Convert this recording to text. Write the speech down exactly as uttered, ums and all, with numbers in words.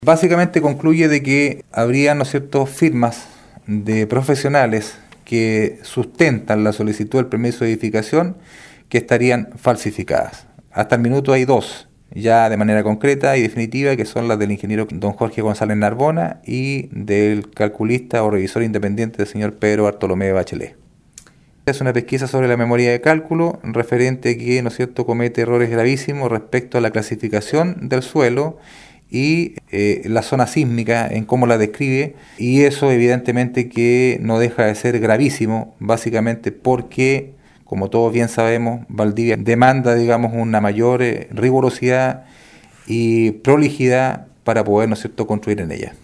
Básicamente concluye de que habría, ¿no es cierto?, firmas de profesionales que sustentan la solicitud del permiso de edificación que estarían falsificadas. Hasta el minuto hay dos, ya de manera concreta y definitiva, que son las del ingeniero don Jorge González Narbona y del calculista o revisor independiente del señor Pedro Bartolomé Bachelet. Es una pesquisa sobre la memoria de cálculo referente a que, ¿no es cierto?, comete errores gravísimos respecto a la clasificación del suelo y eh, la zona sísmica en cómo la describe, y eso evidentemente que no deja de ser gravísimo, básicamente porque, como todos bien sabemos, Valdivia demanda, digamos, una mayor eh, rigurosidad y prolijidad para poder, ¿no es cierto?, construir en ella.